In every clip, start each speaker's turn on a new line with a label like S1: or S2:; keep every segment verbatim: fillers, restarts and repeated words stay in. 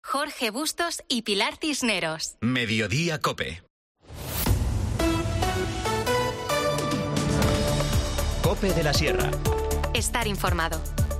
S1: Jorge Bustos y Pilar Cisneros.
S2: Mediodía COPE. COPE de la Sierra.
S1: Estar informado.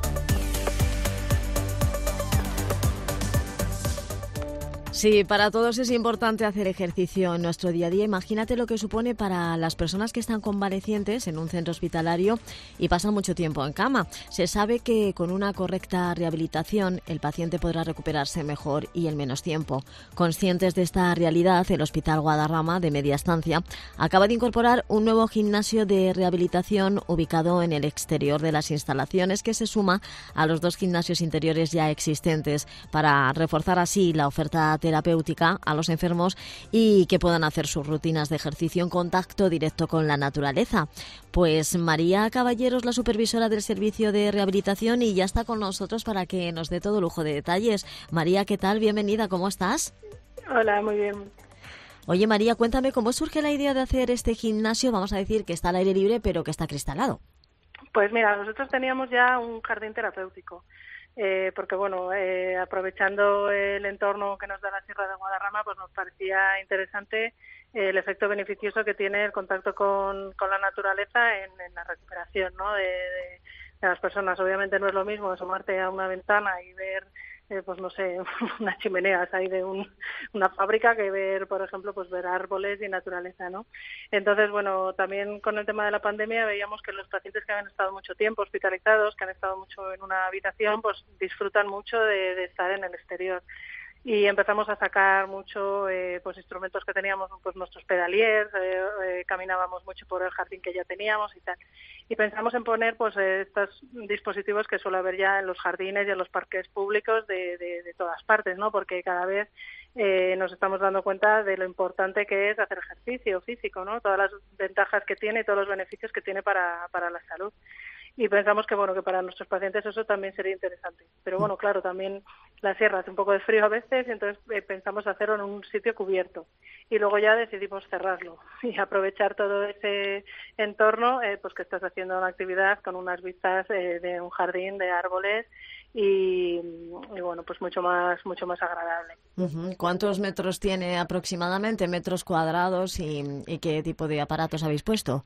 S3: Sí, para todos es importante hacer ejercicio en nuestro día a día. Imagínate lo que supone para las personas que están convalecientes en un centro hospitalario y pasan mucho tiempo en cama. Se sabe que con una correcta rehabilitación el paciente podrá recuperarse mejor y en menos tiempo. Conscientes de esta realidad, el Hospital Guadarrama de Media Estancia acaba de incorporar un nuevo gimnasio de rehabilitación ubicado en el exterior de las instalaciones, que se suma a los dos gimnasios interiores ya existentes para reforzar así la oferta terapéutica a los enfermos y que puedan hacer sus rutinas de ejercicio en contacto directo con la naturaleza. Pues María Caballeros, la supervisora del servicio de rehabilitación, y ya está con nosotros para que nos dé todo lujo de detalles. María, ¿qué tal? Bienvenida, ¿cómo estás?
S4: Hola, muy bien.
S3: Oye, María, cuéntame cómo surge la idea de hacer este gimnasio, vamos a decir que está al aire libre, pero que está cristalado.
S4: Pues mira, nosotros teníamos ya un jardín terapéutico. Eh, porque bueno, eh, aprovechando el entorno que nos da la Sierra de Guadarrama, pues nos parecía interesante eh, el efecto beneficioso que tiene el contacto con, con la naturaleza en, en la recuperación, ¿no? de, de, de las personas. Obviamente no es lo mismo asomarte a una ventana y ver eh, pues no sé, unas chimeneas ahí de un, una fábrica, que ver, por ejemplo, pues ver árboles y naturaleza, ¿no? Entonces, bueno, también con el tema de la pandemia veíamos que los pacientes que habían estado mucho tiempo hospitalizados, que han estado mucho en una habitación, pues disfrutan mucho de, de estar en el exterior. Y empezamos a sacar mucho eh, pues instrumentos que teníamos, pues nuestros pedaliers, eh, eh, caminábamos mucho por el jardín que ya teníamos y tal. Y pensamos en poner pues eh, estos dispositivos que suele haber ya en los jardines y en los parques públicos de, de, de todas partes, ¿no? Porque cada vez eh, nos estamos dando cuenta de lo importante que es hacer ejercicio físico, ¿no? Todas las ventajas que tiene y todos los beneficios que tiene para, para la salud. Y pensamos que bueno que para nuestros pacientes eso también sería interesante. Pero bueno, claro, también la sierra hace un poco de frío a veces, y entonces eh, pensamos hacerlo en un sitio cubierto. Y luego ya decidimos cerrarlo y aprovechar todo ese entorno, eh, pues que estás haciendo una actividad con unas vistas eh, de un jardín de árboles y, y bueno, pues mucho más mucho más agradable.
S3: Uh-huh. ¿Cuántos metros tiene aproximadamente, metros cuadrados, y, y qué tipo de aparatos habéis puesto?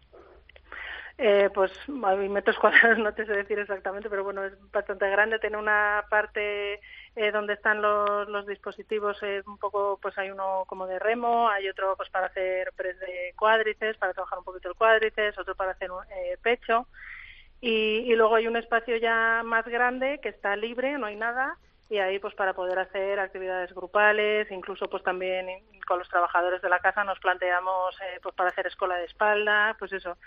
S4: Eh, pues metros cuadrados no te sé decir exactamente, pero bueno, es bastante grande. Tiene una parte eh, donde están los, los dispositivos, eh, un poco, pues hay uno como de remo, hay otro pues para hacer press de cuádriceps, para trabajar un poquito el cuádriceps, otro para hacer eh, pecho, y, y luego hay un espacio ya más grande que está libre, no hay nada, y ahí pues para poder hacer actividades grupales, incluso pues también con los trabajadores de la casa nos planteamos eh, pues para hacer escuela de espalda, pues eso,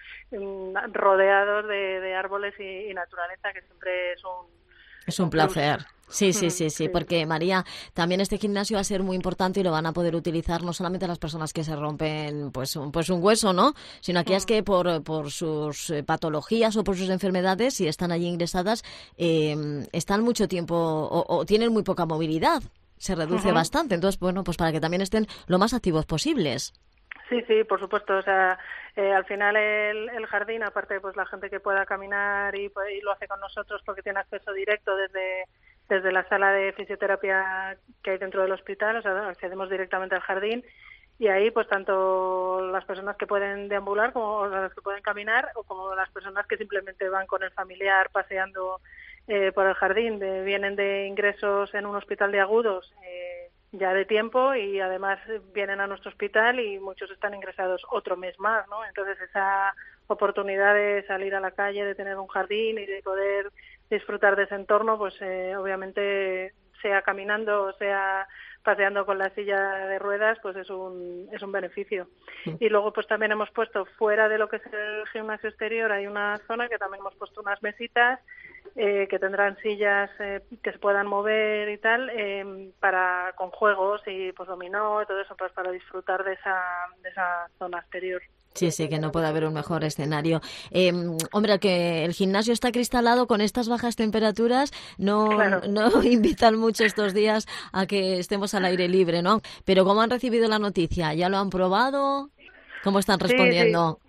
S4: rodeados de, de árboles y, y naturaleza, que siempre es un
S3: es un placer. Sí, sí, sí, sí, porque María, también este gimnasio va a ser muy importante y lo van a poder utilizar no solamente las personas que se rompen pues un, pues un hueso, ¿no? Sino aquellas que por, por sus patologías o por sus enfermedades, si están allí ingresadas, eh, están mucho tiempo o, o tienen muy poca movilidad, se reduce uh-huh. bastante. Entonces, bueno, pues para que también estén lo más activos posibles.
S4: Sí, sí, por supuesto. O sea, eh, al final el, el jardín, aparte pues la gente que pueda caminar y, pues, y lo hace con nosotros porque tiene acceso directo desde desde la sala de fisioterapia que hay dentro del hospital, o sea, accedemos directamente al jardín, y ahí pues tanto las personas que pueden deambular como las que pueden caminar, o como las personas que simplemente van con el familiar paseando eh, por el jardín, de, vienen de ingresos en un hospital de agudos eh, ya de tiempo, y además vienen a nuestro hospital y muchos están ingresados otro mes más, ¿no? Entonces esa oportunidad de salir a la calle, de tener un jardín y de poder disfrutar de ese entorno, pues eh, obviamente sea caminando o sea paseando con la silla de ruedas, pues es un es un beneficio. Sí. Y luego pues también hemos puesto fuera de lo que es el gimnasio exterior, hay una zona que también hemos puesto unas mesitas eh, que tendrán sillas eh, que se puedan mover y tal, eh, para con juegos y pues dominó y todo eso, pues para disfrutar de esa de esa zona exterior.
S3: Sí, sí, que no puede haber un mejor escenario. Eh, hombre, que el gimnasio está cristalado con estas bajas temperaturas, no, claro. no invitan mucho estos días a que estemos al aire libre, ¿no? Pero ¿cómo han recibido la noticia? ¿Ya lo han probado? ¿Cómo están respondiendo?
S4: Sí, sí.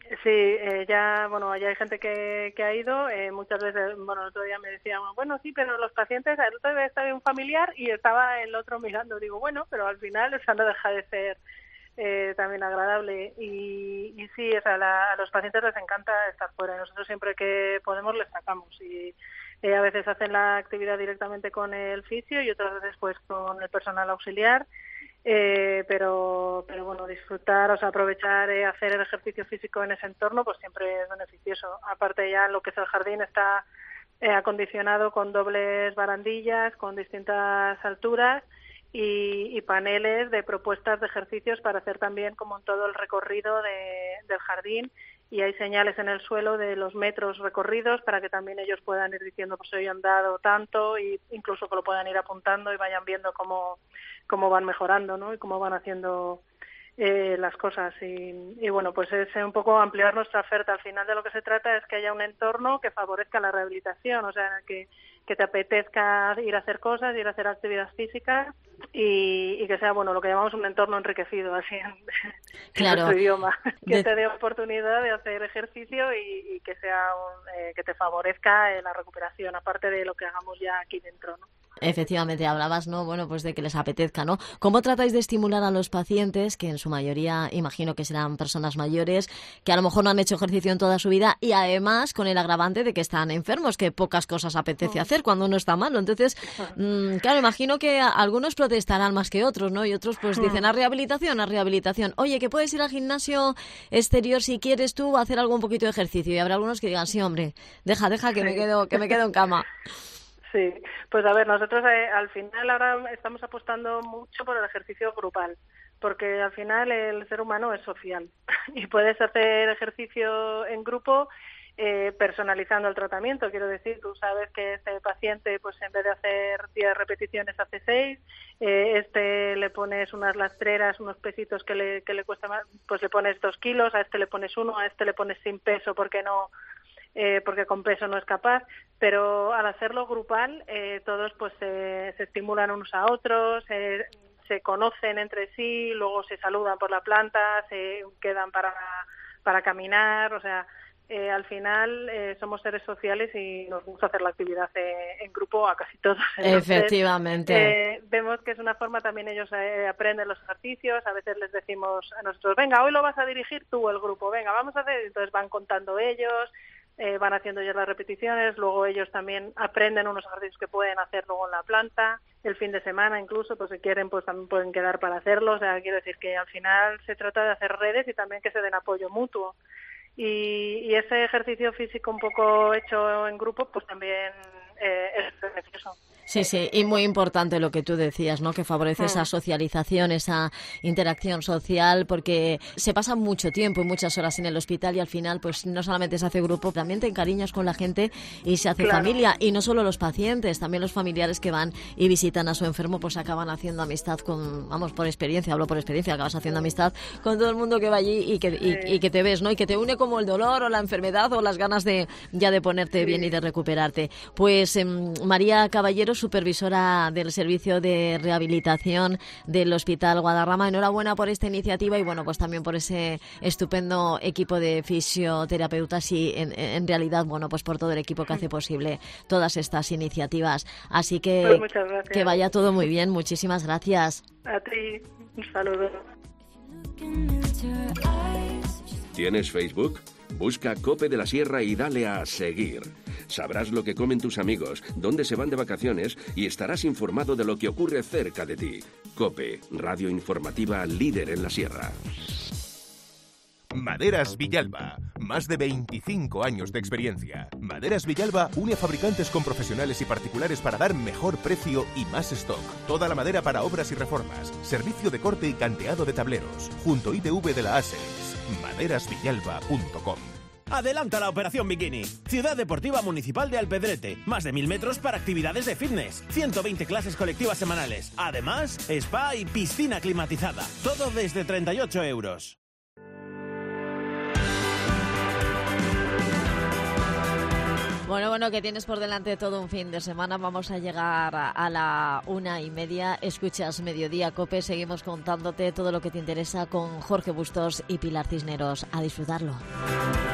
S4: Sí, eh, ya, bueno, ya hay gente que, que ha ido, eh, muchas veces, bueno, el otro día me decían, bueno, sí, pero los pacientes, el otro día estaba un familiar y estaba el otro mirando, digo, bueno, pero al final eso no deja de ser eh, también agradable y, y sí, o sea, la, a los pacientes les encanta estar fuera, nosotros siempre que podemos les sacamos y eh, a veces hacen la actividad directamente con el fisio y otras veces pues con el personal auxiliar. Eh, pero pero bueno, disfrutar, o sea, aprovechar eh, hacer el ejercicio físico en ese entorno pues siempre es beneficioso. Aparte ya lo que es el jardín está eh, acondicionado con dobles barandillas, con distintas alturas y, y paneles de propuestas de ejercicios para hacer también como en todo el recorrido de, del jardín, y hay señales en el suelo de los metros recorridos para que también ellos puedan ir diciendo pues hoy han dado tanto, y incluso que lo puedan ir apuntando y vayan viendo cómo cómo van mejorando, ¿no? Y cómo van haciendo eh, las cosas y, y bueno, pues es un poco ampliar nuestra oferta. Al final de lo que se trata es que haya un entorno que favorezca la rehabilitación, o sea, que, que te apetezca ir a hacer cosas, ir a hacer actividad física y, y que sea, bueno, lo que llamamos un entorno enriquecido, así en,
S3: claro.
S4: en nuestro idioma, que
S3: de...
S4: te dé oportunidad de hacer ejercicio y, y que sea un, eh, que te favorezca eh, la recuperación, aparte de lo que hagamos ya aquí dentro, ¿no?
S3: Efectivamente, hablabas, ¿no? Bueno, pues de que les apetezca, ¿no? ¿Cómo tratáis de estimular a los pacientes, que en su mayoría imagino que serán personas mayores, que a lo mejor no han hecho ejercicio en toda su vida y además con el agravante de que están enfermos, que pocas cosas apetece hacer cuando uno está malo? Entonces, mmm, claro, imagino que algunos protestarán más que otros, ¿no? Y otros pues dicen a rehabilitación, a rehabilitación. Oye, que puedes ir al gimnasio exterior si quieres tú a hacer algo un poquito de ejercicio. Y habrá algunos que digan, sí, hombre, deja, deja que me quedo, que me quedo en cama.
S4: Sí, pues a ver, nosotros eh, al final ahora estamos apostando mucho por el ejercicio grupal, porque al final el ser humano es social y puedes hacer ejercicio en grupo eh, personalizando el tratamiento. Quiero decir, tú sabes que este paciente, pues en vez de hacer diez repeticiones, hace seis, eh, este le pones unas lastreras, unos pesitos que le, que le cuesta más, pues le pones dos kilos, a este le pones uno, a este le pones sin peso porque no... Eh, porque con peso no es capaz, pero al hacerlo grupal eh, todos pues eh, se estimulan unos a otros, eh, se conocen entre sí, luego se saludan por la planta, se quedan para, para caminar, o sea, eh, al final eh, somos seres sociales y nos gusta hacer la actividad eh, en grupo a casi todos. Entonces,
S3: efectivamente.
S4: Eh, vemos que es una forma, también ellos eh, aprenden los ejercicios, a veces les decimos a nosotros, venga, hoy lo vas a dirigir tú el grupo, venga, vamos a hacer, entonces van contando ellos, Eh, van haciendo ya las repeticiones, luego ellos también aprenden unos ejercicios que pueden hacer luego en la planta, el fin de semana incluso, pues si quieren, pues también pueden quedar para hacerlo. O sea, quiero decir que al final se trata de hacer redes y también que se den apoyo mutuo. Y, y ese ejercicio físico un poco hecho en grupo, pues también eh, es beneficioso.
S3: Sí, sí, y muy importante lo que tú decías, ¿no? Que favorece esa socialización, esa interacción social, porque se pasa mucho tiempo y muchas horas en el hospital y al final, pues no solamente se hace grupo, también te encariñas con la gente y se hace
S4: Claro.
S3: familia. Y no solo los pacientes, también los familiares que van y visitan a su enfermo, pues acaban haciendo amistad con, vamos, por experiencia, hablo por experiencia, acabas haciendo amistad con todo el mundo que va allí y que, y, y que te ves, ¿no? Y que te une como el dolor o la enfermedad o las ganas de ya de ponerte
S4: Sí.
S3: bien y de recuperarte. Pues eh, María Caballero, supervisora del servicio de rehabilitación del Hospital Guadarrama, enhorabuena por esta iniciativa y bueno, pues también por ese estupendo equipo de fisioterapeutas y en, en realidad, bueno, pues por todo el equipo que hace posible todas estas iniciativas. Así que
S4: Pues muchas gracias.
S3: que vaya todo muy bien. Muchísimas gracias.
S4: A ti, un saludo.
S5: ¿Tienes Facebook? Busca Cope de la Sierra y dale a seguir. Sabrás lo que comen tus amigos, dónde se van de vacaciones y estarás informado de lo que ocurre cerca de ti. Cope, radio informativa líder en la Sierra.
S6: Maderas Villalba, más de veinticinco años de experiencia. Maderas Villalba une a fabricantes con profesionales y particulares para dar mejor precio y más stock. Toda la madera para obras y reformas, servicio de corte y canteado de tableros, junto I T V de la ASEX. maderas villalba punto com.
S7: Adelanta la Operación Bikini. Ciudad Deportiva Municipal de Alpedrete. Más de mil metros para actividades de fitness. ciento veinte clases colectivas semanales. Además, spa y piscina climatizada. Todo desde treinta y ocho euros.
S3: Bueno, bueno, que tienes por delante todo un fin de semana. Vamos a llegar a, a la una y media. Escuchas Mediodía Cope. Seguimos contándote todo lo que te interesa con Jorge Bustos y Pilar Cisneros. A disfrutarlo.